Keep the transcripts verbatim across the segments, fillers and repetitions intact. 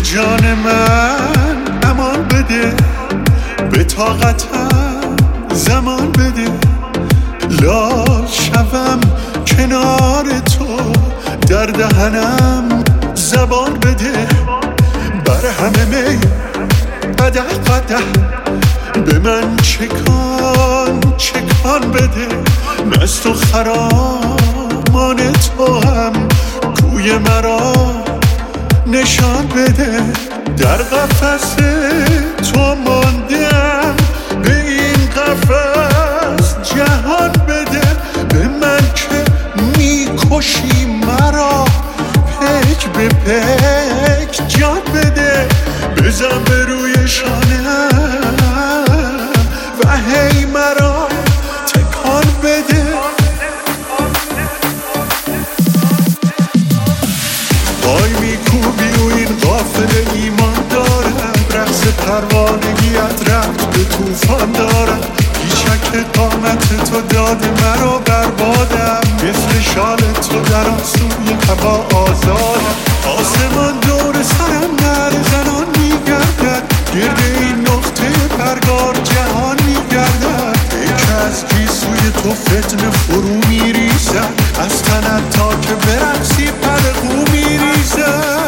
جان من امان بده، به طاقتم زمان بده، لال شوم کنار تو، در دهنم زبان بده، بر همه می قدح قدح به من چکان چکان بده، مست و خرامان تو هم کوی مرا نشان بده، در قفس تو ماندم به این قفس جهان بده، به من که میکشی مرا پک به پک جان بده، بزن به روی شانم و هی مرا تکان بده. پای میکوبی و این قافله ایمان دارم، رقص پروانگیت رفت به توفان دارم، پیچک قامت تو داد مرا بربادم، مثل شال تو در آسوی هوا آزادم، آسمان دور سرم نر زنان میگردد، گرد این نقطه پرگار جهان میگردد، یک از گیسوی تو فتنه فرو میریزد، از تنت تا که برقصی پرقو میریزد.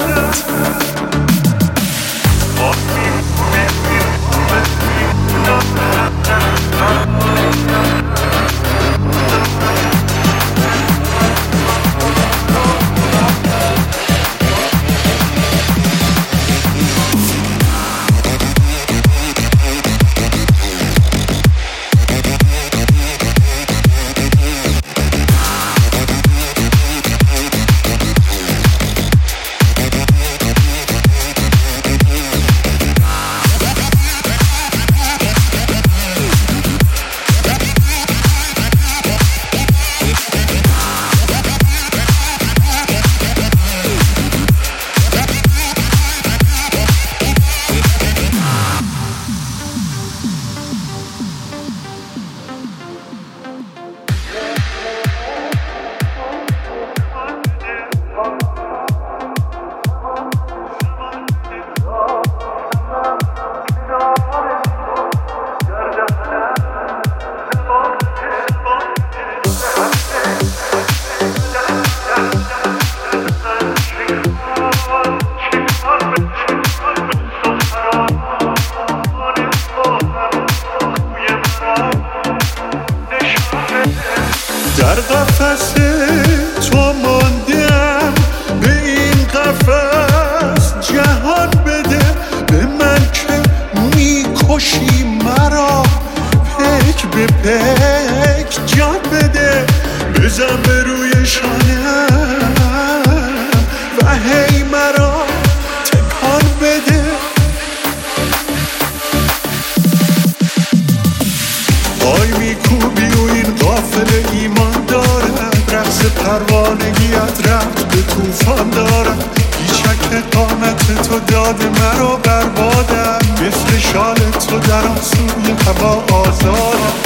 در قفس تو ماندم به این قفس جهان بده، به من که میکشی مرا پک به پک جان بده، بزن به روی شانم و هی مرا تکان بده. پای میکوبی و این قافله ایمان دارم، رقص پروانگیت رفت به توفان دارم، پیچک قامت تو داد مرا بربادم، مثل شال تو در آسوی هوا آزادم.